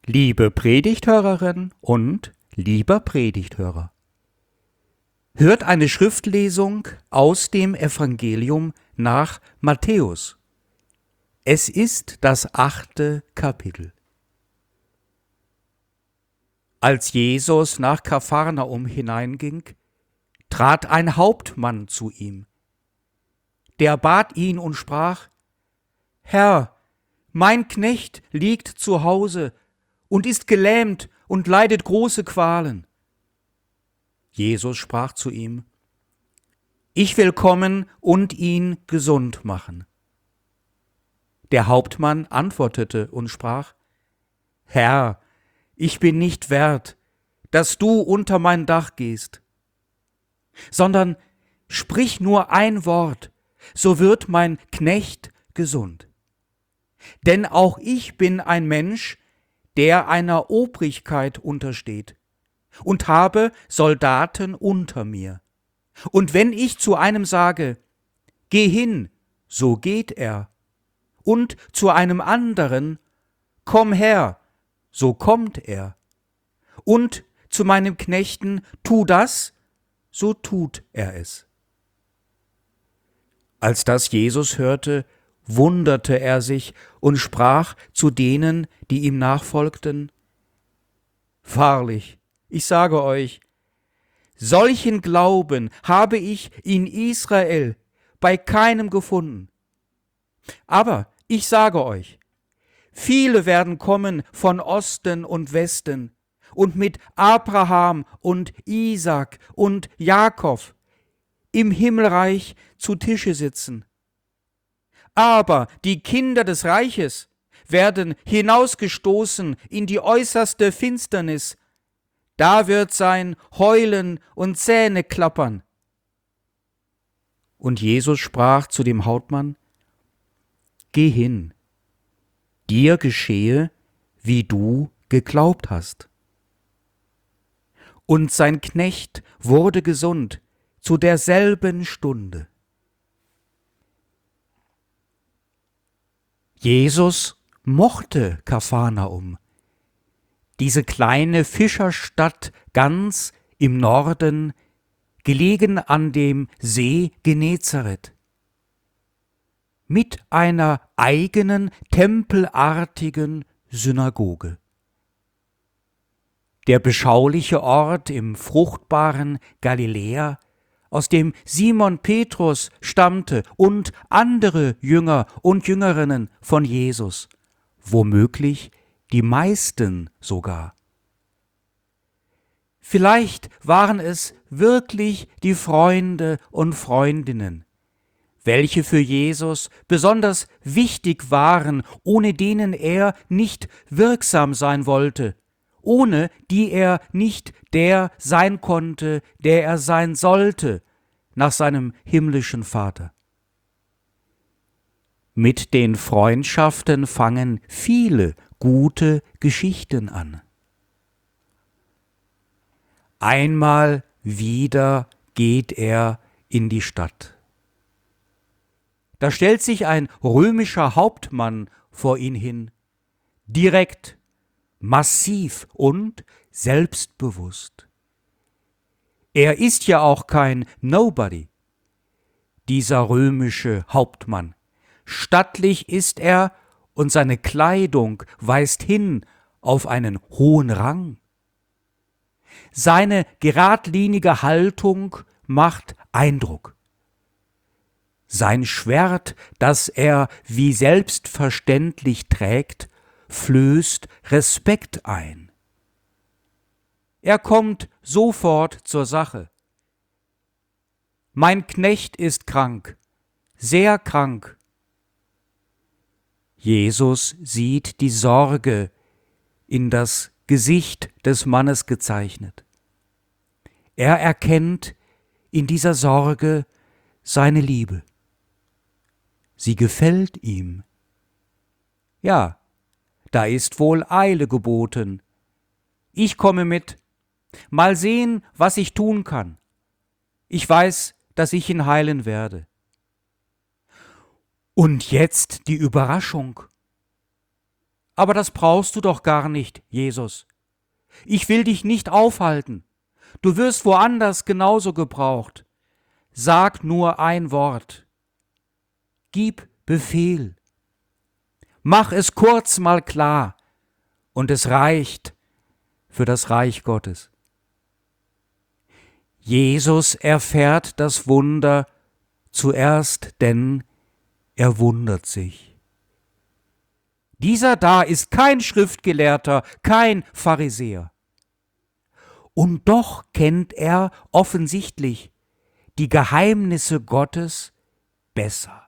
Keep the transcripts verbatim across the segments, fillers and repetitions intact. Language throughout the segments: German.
Liebe Predigthörerin und lieber Predigthörer, hört eine Schriftlesung aus dem Evangelium nach Matthäus. Es ist das achte Kapitel. Als Jesus nach Kapharnaum hineinging, trat ein Hauptmann zu ihm. Der bat ihn und sprach: Herr, mein Knecht liegt zu Hause und ist gelähmt und leidet große Qualen. Jesus sprach zu ihm: Ich will kommen und ihn gesund machen. Der Hauptmann antwortete und sprach: Herr, ich bin nicht wert, dass du unter mein Dach gehst, sondern sprich nur ein Wort, so wird mein Knecht gesund. Denn auch ich bin ein Mensch, der einer Obrigkeit untersteht, und habe Soldaten unter mir. Und wenn ich zu einem sage, geh hin, so geht er, und zu einem anderen, komm her, so kommt er, und zu meinem Knechten, tu das, so tut er es. Als das Jesus hörte, wunderte er sich und sprach zu denen, die ihm nachfolgten: Wahrlich, ich sage euch, solchen Glauben habe ich in Israel bei keinem gefunden. Aber ich sage euch, viele werden kommen von Osten und Westen und mit Abraham und Isaak und Jakob im Himmelreich zu Tische sitzen. Aber die Kinder des Reiches werden hinausgestoßen in die äußerste Finsternis. Da wird sein Heulen und Zähneklappern. Und Jesus sprach zu dem Hauptmann: Geh hin, dir geschehe, wie du geglaubt hast. Und sein Knecht wurde gesund zu derselben Stunde. Jesus mochte Kapharnaum, diese kleine Fischerstadt ganz im Norden, gelegen an dem See Genezareth, mit einer eigenen tempelartigen Synagoge. Der beschauliche Ort im fruchtbaren Galiläa, aus dem Simon Petrus stammte und andere Jünger und Jüngerinnen von Jesus, womöglich die meisten sogar. Vielleicht waren es wirklich die Freunde und Freundinnen, welche für Jesus besonders wichtig waren, ohne denen er nicht wirksam sein wollte, ohne die er nicht der sein konnte, der er sein sollte, nach seinem himmlischen Vater. Mit den Freundschaften fangen viele gute Geschichten an. Einmal wieder geht er in die Stadt. Da stellt sich ein römischer Hauptmann vor ihn hin, direkt, massiv und selbstbewusst. Er ist ja auch kein Nobody, dieser römische Hauptmann. Stattlich ist er und seine Kleidung weist hin auf einen hohen Rang. Seine geradlinige Haltung macht Eindruck. Sein Schwert, das er wie selbstverständlich trägt, flößt Respekt ein. Er kommt sofort zur Sache. Mein Knecht ist krank, sehr krank. Jesus sieht die Sorge in das Gesicht des Mannes gezeichnet. Er erkennt in dieser Sorge seine Liebe. Sie gefällt ihm. Ja, da ist wohl Eile geboten. Ich komme mit. Mal sehen, was ich tun kann. Ich weiß, dass ich ihn heilen werde. Und jetzt die Überraschung. Aber das brauchst du doch gar nicht, Jesus. Ich will dich nicht aufhalten. Du wirst woanders genauso gebraucht. Sag nur ein Wort. Gib Befehl. Mach es kurz mal klar. Und es reicht für das Reich Gottes. Jesus erfährt das Wunder zuerst, denn er wundert sich. Dieser da ist kein Schriftgelehrter, kein Pharisäer. Und doch kennt er offensichtlich die Geheimnisse Gottes besser.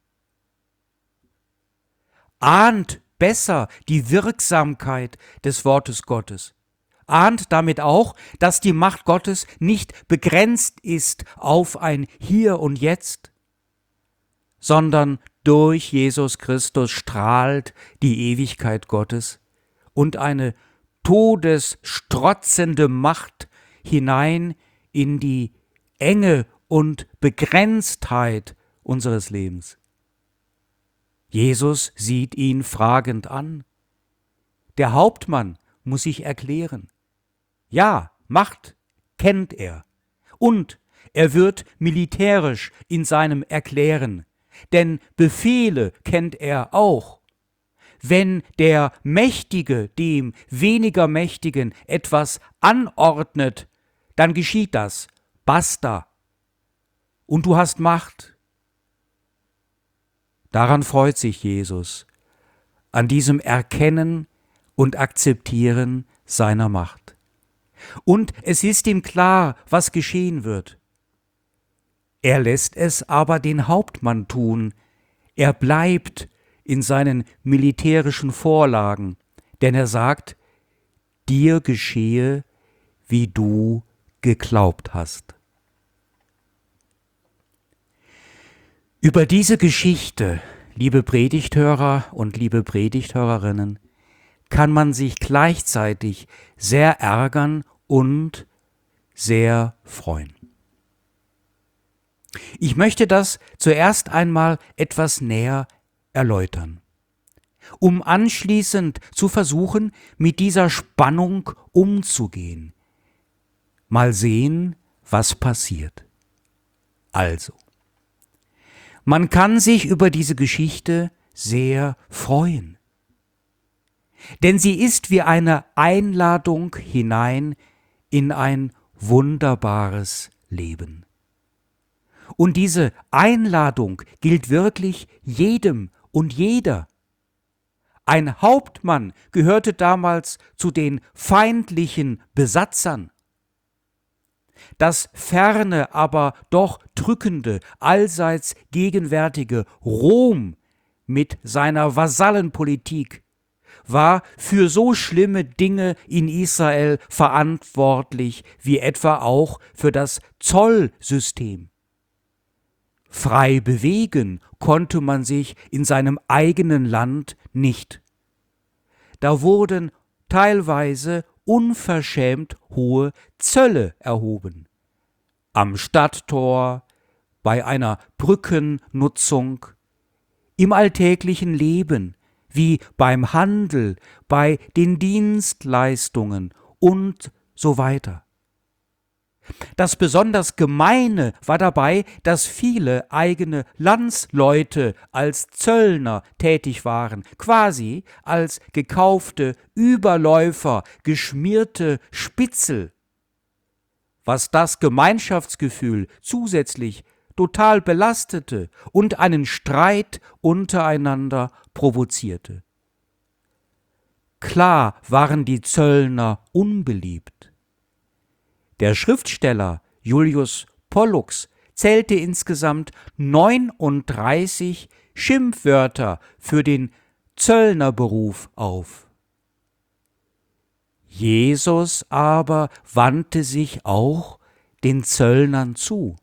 Ahnt besser die Wirksamkeit des Wortes Gottes. Ahnt damit auch, dass die Macht Gottes nicht begrenzt ist auf ein Hier und Jetzt, sondern durch Jesus Christus strahlt die Ewigkeit Gottes und eine todesstrotzende Macht hinein in die Enge und Begrenztheit unseres Lebens. Jesus sieht ihn fragend an. Der Hauptmann muss sich erklären. Ja, Macht kennt er. Und er wird militärisch in seinem Erklären, denn Befehle kennt er auch. Wenn der Mächtige dem weniger Mächtigen etwas anordnet, dann geschieht das. Basta. Und du hast Macht. Daran freut sich Jesus, an diesem Erkennen und Akzeptieren seiner Macht. Und es ist ihm klar, was geschehen wird. Er lässt es aber den Hauptmann tun. Er bleibt in seinen militärischen Vorlagen, denn er sagt, dir geschehe, wie du geglaubt hast. Über diese Geschichte, liebe Predigthörer und liebe Predigthörerinnen, kann man sich gleichzeitig sehr ärgern und sehr freuen. Ich möchte das zuerst einmal etwas näher erläutern, um anschließend zu versuchen, mit dieser Spannung umzugehen. Mal sehen, was passiert. Also, man kann sich über diese Geschichte sehr freuen, denn sie ist wie eine Einladung hinein in ein wunderbares Leben. Und diese Einladung gilt wirklich jedem und jeder. Ein Hauptmann gehörte damals zu den feindlichen Besatzern. Das ferne, aber doch drückende, allseits gegenwärtige Rom mit seiner Vasallenpolitik war für so schlimme Dinge in Israel verantwortlich, wie etwa auch für das Zollsystem. Frei bewegen konnte man sich in seinem eigenen Land nicht. Da wurden teilweise unverschämt hohe Zölle erhoben. Am Stadttor, bei einer Brückennutzung, im alltäglichen Leben, wie beim Handel, bei den Dienstleistungen und so weiter. Das besonders Gemeine war dabei, dass viele eigene Landsleute als Zöllner tätig waren, quasi als gekaufte Überläufer, geschmierte Spitzel, was das Gemeinschaftsgefühl zusätzlich total belastete und einen Streit untereinander provozierte. Klar waren die Zöllner unbeliebt. Der Schriftsteller Julius Pollux zählte insgesamt neununddreißig Schimpfwörter für den Zöllnerberuf auf. Jesus aber wandte sich auch den Zöllnern zu.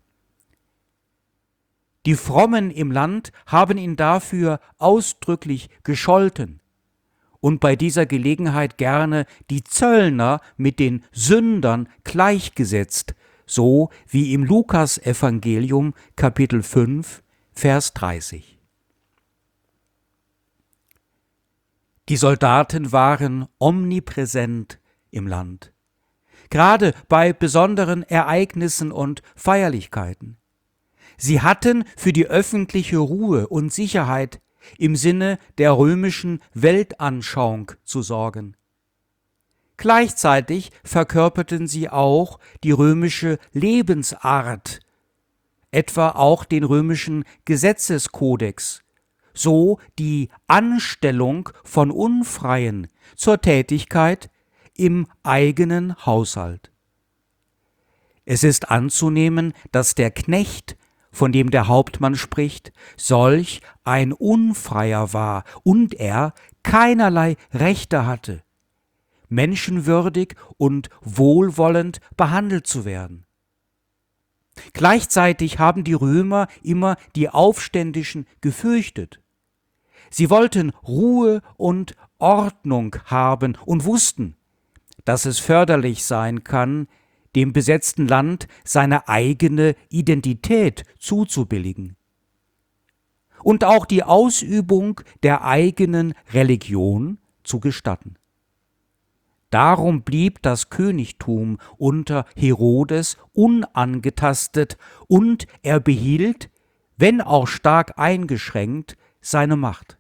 Die Frommen im Land haben ihn dafür ausdrücklich gescholten und bei dieser Gelegenheit gerne die Zöllner mit den Sündern gleichgesetzt, so wie im Lukas-Evangelium Kapitel fünf, Vers dreißig. Die Soldaten waren omnipräsent im Land, gerade bei besonderen Ereignissen und Feierlichkeiten. Sie hatten für die öffentliche Ruhe und Sicherheit im Sinne der römischen Weltanschauung zu sorgen. Gleichzeitig verkörperten sie auch die römische Lebensart, etwa auch den römischen Gesetzeskodex, so die Anstellung von Unfreien zur Tätigkeit im eigenen Haushalt. Es ist anzunehmen, dass der Knecht, von dem der Hauptmann spricht, solch ein Unfreier war und er keinerlei Rechte hatte, menschenwürdig und wohlwollend behandelt zu werden. Gleichzeitig haben die Römer immer die Aufständischen gefürchtet. Sie wollten Ruhe und Ordnung haben und wussten, dass es förderlich sein kann, dem besetzten Land seine eigene Identität zuzubilligen und auch die Ausübung der eigenen Religion zu gestatten. Darum blieb das Königtum unter Herodes unangetastet und er behielt, wenn auch stark eingeschränkt, seine Macht.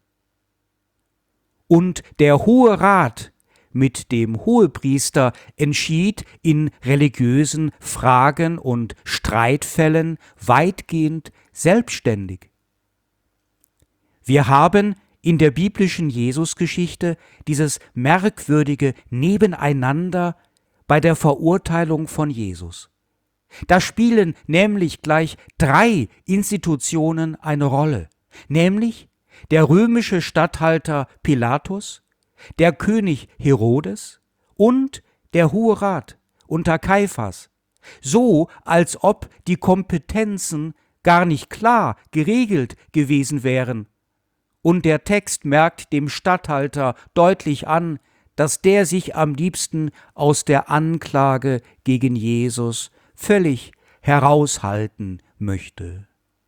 Und der Hohe Rat mit dem Hohepriester entschied in religiösen Fragen und Streitfällen weitgehend selbstständig. Wir haben in der biblischen Jesusgeschichte dieses merkwürdige Nebeneinander bei der Verurteilung von Jesus. Da spielen nämlich gleich drei Institutionen eine Rolle, nämlich der römische Statthalter Pilatus, der König Herodes und der Hohe Rat unter Kaiphas, so als ob die Kompetenzen gar nicht klar geregelt gewesen wären. Und der Text merkt dem Statthalter deutlich an, dass der sich am liebsten aus der Anklage gegen Jesus völlig heraushalten möchte.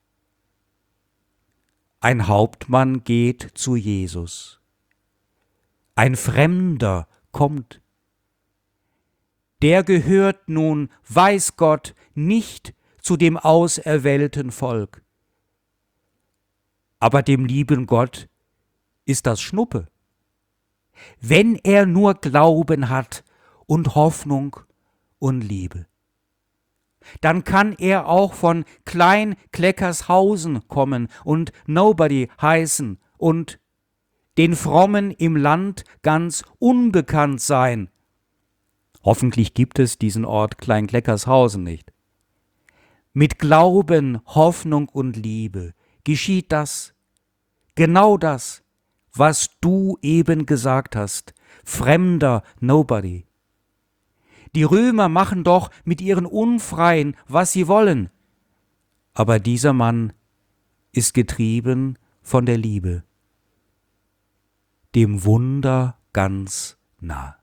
Ein Hauptmann geht zu Jesus. Ein Fremder kommt. Der gehört nun, weiß Gott, nicht zu dem auserwählten Volk. Aber dem lieben Gott ist das Schnuppe. Wenn er nur Glauben hat und Hoffnung und Liebe, dann kann er auch von Klein-Kleckershausen kommen und Nobody heißen und den Frommen im Land ganz unbekannt sein. Hoffentlich gibt es diesen Ort Klein-Kleckershausen nicht. Mit Glauben, Hoffnung und Liebe geschieht das, genau das, was du eben gesagt hast, fremder Nobody. Die Römer machen doch mit ihren Unfreien, was sie wollen. Aber dieser Mann ist getrieben von der Liebe, dem Wunder ganz nah.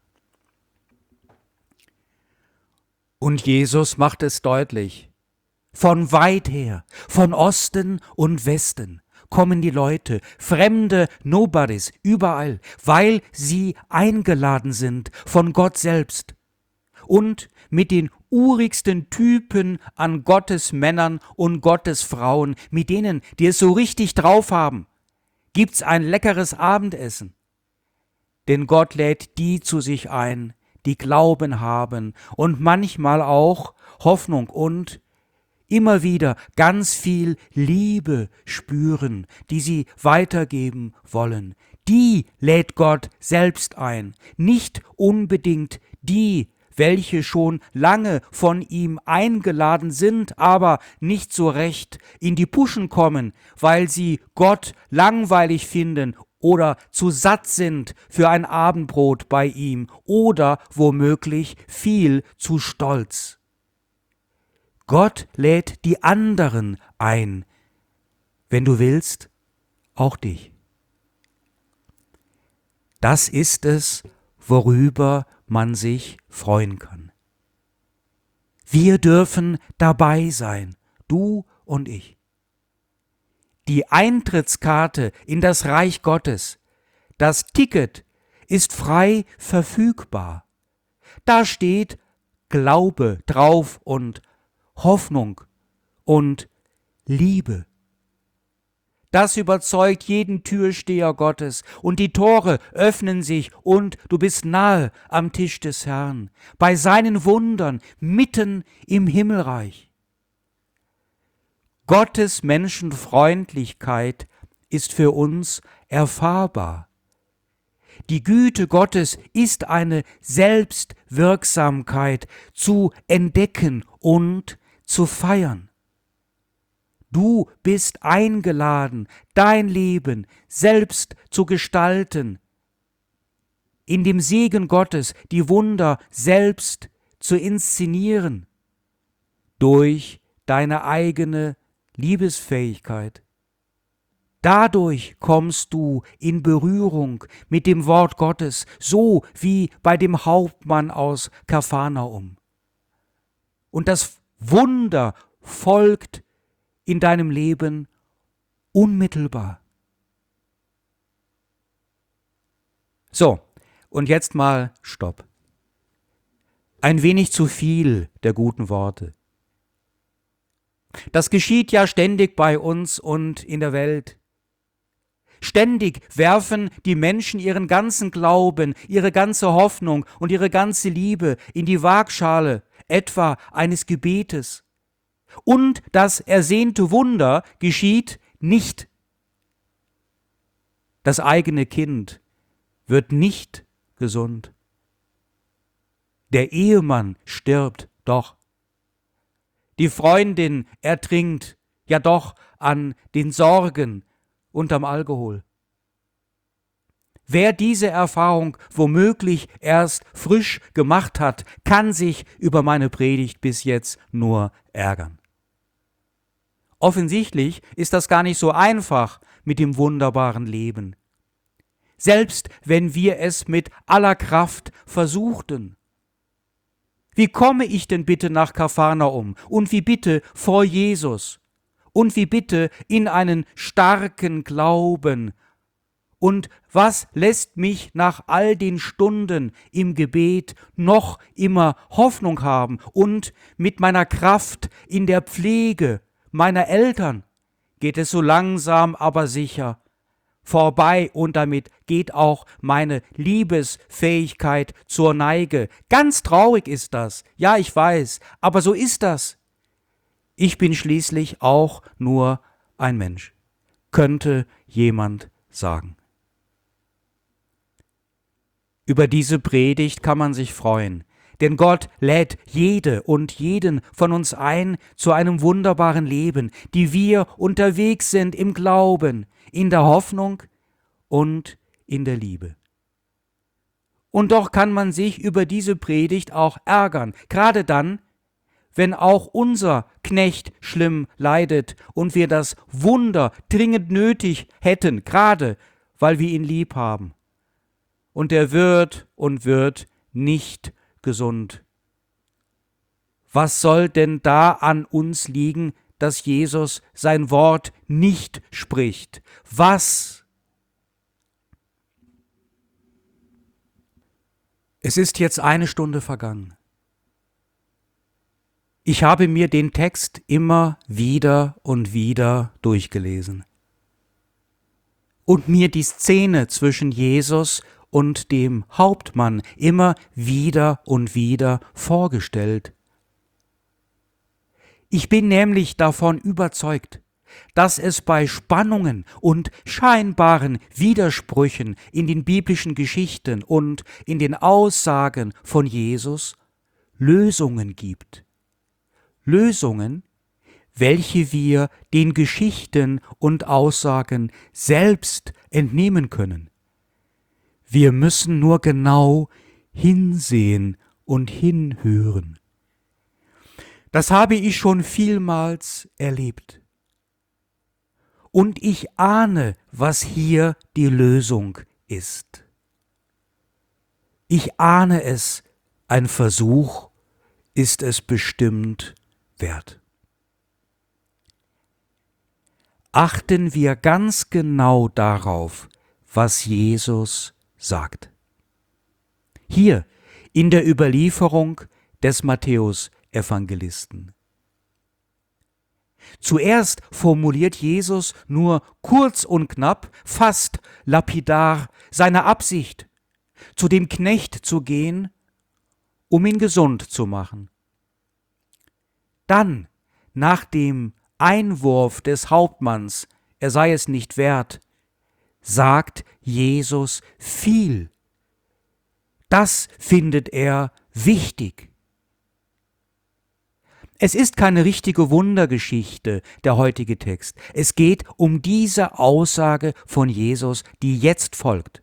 Und Jesus macht es deutlich. Von weit her, von Osten und Westen kommen die Leute, fremde Nobodies, überall, weil sie eingeladen sind von Gott selbst. Und mit den urigsten Typen an Gottes Männern und Gottes Frauen, mit denen, die es so richtig drauf haben, gibt's ein leckeres Abendessen. Denn Gott lädt die zu sich ein, die Glauben haben und manchmal auch Hoffnung und immer wieder ganz viel Liebe spüren, die sie weitergeben wollen. Die lädt Gott selbst ein, nicht unbedingt die, welche schon lange von ihm eingeladen sind, aber nicht so recht in die Puschen kommen, weil sie Gott langweilig finden oder zu satt sind für ein Abendbrot bei ihm oder womöglich viel zu stolz. Gott lädt die anderen ein, wenn du willst, auch dich. Das ist es, worüber man sich freuen kann. Wir dürfen dabei sein, du und ich. Die Eintrittskarte in das Reich Gottes, das Ticket ist frei verfügbar. Da steht Glaube drauf und Hoffnung und Liebe. Das überzeugt jeden Türsteher Gottes, und die Tore öffnen sich, und du bist nahe am Tisch des Herrn, bei seinen Wundern, mitten im Himmelreich. Gottes Menschenfreundlichkeit ist für uns erfahrbar. Die Güte Gottes ist eine Selbstwirksamkeit zu entdecken und zu feiern. Du bist eingeladen, dein Leben selbst zu gestalten, in dem Segen Gottes die Wunder selbst zu inszenieren, durch deine eigene Liebesfähigkeit. Dadurch kommst du in Berührung mit dem Wort Gottes, so wie bei dem Hauptmann aus Kapharnaum. Und das Wunder folgt in deinem Leben unmittelbar. So, und jetzt mal Stopp. Ein wenig zu viel der guten Worte. Das geschieht ja ständig bei uns und in der Welt. Ständig werfen die Menschen ihren ganzen Glauben, ihre ganze Hoffnung und ihre ganze Liebe in die Waagschale, etwa eines Gebetes. Und das ersehnte Wunder geschieht nicht. Das eigene Kind wird nicht gesund. Der Ehemann stirbt doch. Die Freundin ertrinkt ja doch an den Sorgen unterm Alkohol. Wer diese Erfahrung womöglich erst frisch gemacht hat, kann sich über meine Predigt bis jetzt nur ärgern. Offensichtlich ist das gar nicht so einfach mit dem wunderbaren Leben. Selbst wenn wir es mit aller Kraft versuchten. Wie komme ich denn bitte nach Kapharnaum und wie bitte vor Jesus und wie bitte in einen starken Glauben? Und was lässt mich nach all den Stunden im Gebet noch immer Hoffnung haben und mit meiner Kraft in der Pflege meiner Eltern geht es so langsam aber sicher vorbei und damit geht auch meine Liebesfähigkeit zur Neige. Ganz traurig ist das, ja, ich weiß, aber so ist das. Ich bin schließlich auch nur ein Mensch, könnte jemand sagen. Über diese Predigt kann man sich freuen, denn Gott lädt jede und jeden von uns ein zu einem wunderbaren Leben, die wir unterwegs sind im Glauben, in der Hoffnung und in der Liebe. Und doch kann man sich über diese Predigt auch ärgern, gerade dann, wenn auch unser Knecht schlimm leidet und wir das Wunder dringend nötig hätten, gerade weil wir ihn lieb haben. Und er wird und wird nicht gesund. Was soll denn da an uns liegen, dass Jesus sein Wort nicht spricht? Was? Es ist jetzt eine Stunde vergangen. Ich habe mir den Text immer wieder und wieder durchgelesen und mir die Szene zwischen Jesus und dem Hauptmann immer wieder und wieder vorgestellt. Ich bin nämlich davon überzeugt, dass es bei Spannungen und scheinbaren Widersprüchen in den biblischen Geschichten und in den Aussagen von Jesus Lösungen gibt. Lösungen, welche wir den Geschichten und Aussagen selbst entnehmen können. Wir müssen nur genau hinsehen und hinhören. Das habe ich schon vielmals erlebt. Und ich ahne, was hier die Lösung ist. Ich ahne es, ein Versuch ist es bestimmt wert. Achten wir ganz genau darauf, was Jesus sagt. hier in der Überlieferung des Matthäus-Evangelisten. Zuerst formuliert Jesus nur kurz und knapp, fast lapidar, seine Absicht, zu dem Knecht zu gehen, um ihn gesund zu machen. Dann, nach dem Einwurf des Hauptmanns, er sei es nicht wert, sagt Jesus viel. Das findet er wichtig. Es ist keine richtige Wundergeschichte, der heutige Text. Es geht um diese Aussage von Jesus, die jetzt folgt.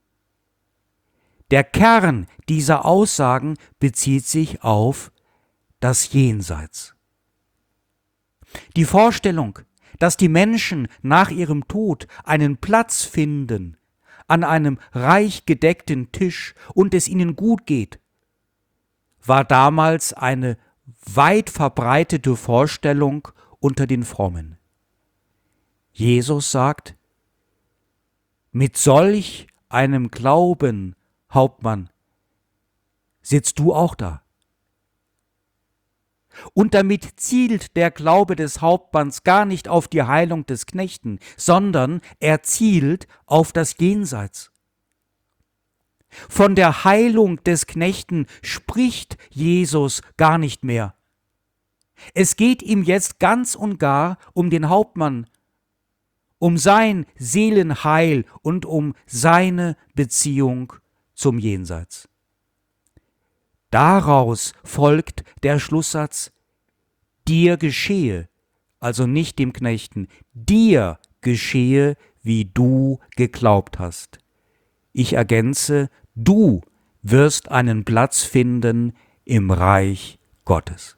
Der Kern dieser Aussagen bezieht sich auf das Jenseits. Die Vorstellung, dass die Menschen nach ihrem Tod einen Platz finden an einem reich gedeckten Tisch und es ihnen gut geht, war damals eine weit verbreitete Vorstellung unter den Frommen. Jesus sagt, mit solch einem Glauben, Hauptmann, sitzt du auch da. Und damit zielt der Glaube des Hauptmanns gar nicht auf die Heilung des Knechten, sondern er zielt auf das Jenseits. Von der Heilung des Knechten spricht Jesus gar nicht mehr. Es geht ihm jetzt ganz und gar um den Hauptmann, um sein Seelenheil und um seine Beziehung zum Jenseits. Daraus folgt der Schlusssatz, dir geschehe, also nicht dem Knechten, dir geschehe, wie du geglaubt hast. Ich ergänze, du wirst einen Platz finden im Reich Gottes.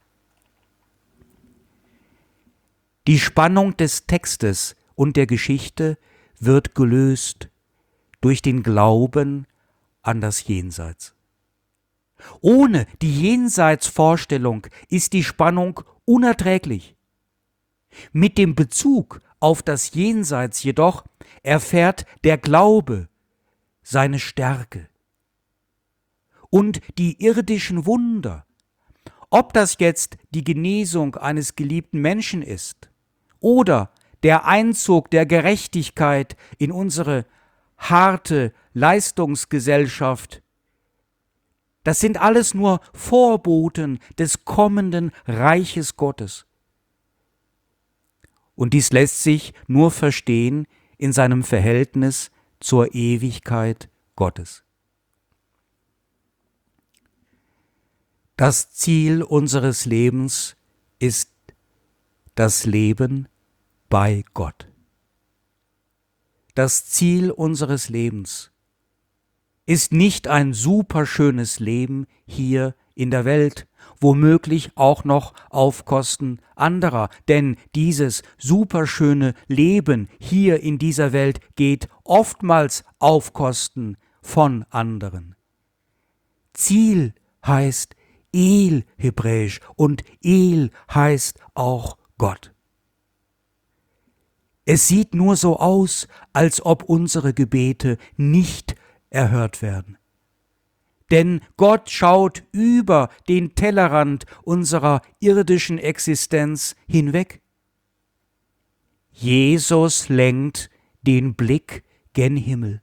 Die Spannung des Textes und der Geschichte wird gelöst durch den Glauben an das Jenseits. Ohne die Jenseitsvorstellung ist die Spannung unerträglich. Mit dem Bezug auf das Jenseits jedoch erfährt der Glaube seine Stärke. Und die irdischen Wunder, ob das jetzt die Genesung eines geliebten Menschen ist oder der Einzug der Gerechtigkeit in unsere harte Leistungsgesellschaft, das sind alles nur Vorboten des kommenden Reiches Gottes. Und dies lässt sich nur verstehen in seinem Verhältnis zur Ewigkeit Gottes. Das Ziel unseres Lebens ist das Leben bei Gott. Das Ziel unseres Lebens ist nicht ein superschönes Leben hier in der Welt, womöglich auch noch auf Kosten anderer, denn dieses superschöne Leben hier in dieser Welt geht oftmals auf Kosten von anderen. Ziel heißt El hebräisch und El heißt auch Gott. Es sieht nur so aus, als ob unsere Gebete nicht erhört werden. Denn Gott schaut über den Tellerrand unserer irdischen Existenz hinweg. Jesus lenkt den Blick gen Himmel.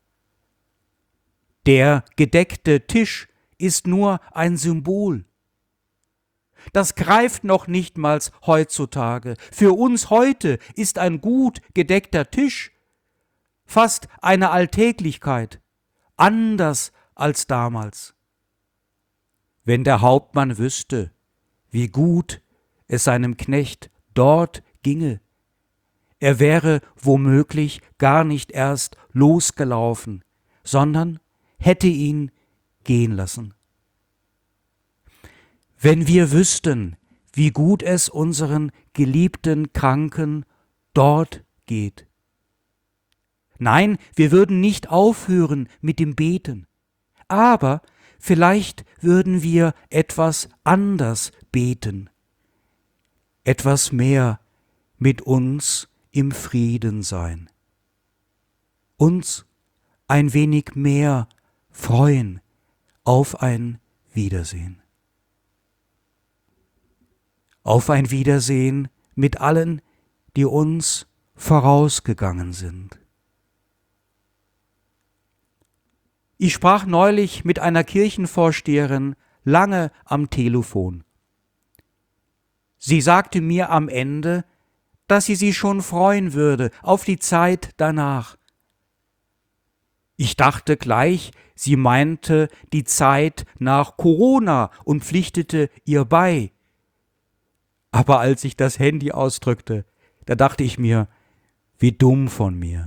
Der gedeckte Tisch ist nur ein Symbol. Das greift noch nichtmals heutzutage. Für uns heute ist ein gut gedeckter Tisch fast eine Alltäglichkeit, anders als damals. Wenn der Hauptmann wüsste, wie gut es seinem Knecht dort ginge, er wäre womöglich gar nicht erst losgelaufen, sondern hätte ihn gehen lassen. Wenn wir wüssten, wie gut es unseren geliebten Kranken dort geht. Nein, wir würden nicht aufhören mit dem Beten, aber vielleicht würden wir etwas anders beten, etwas mehr mit uns im Frieden sein, uns ein wenig mehr freuen auf ein Wiedersehen. Auf ein Wiedersehen mit allen, die uns vorausgegangen sind. Ich sprach neulich mit einer Kirchenvorsteherin lange am Telefon. Sie sagte mir am Ende, dass sie sich schon freuen würde auf die Zeit danach. Ich dachte gleich, sie meinte die Zeit nach Corona und pflichtete ihr bei. Aber als ich das Handy ausdrückte, da dachte ich mir, wie dumm von mir.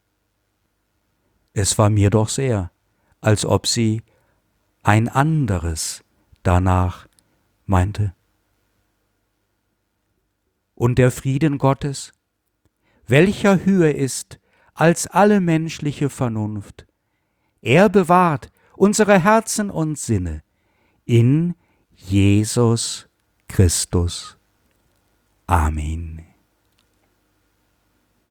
Es war mir doch sehr, als ob sie ein anderes danach meinte. Und der Frieden Gottes, welcher höher ist als alle menschliche Vernunft, er bewahrt unsere Herzen und Sinne in Jesus Christus. Amen.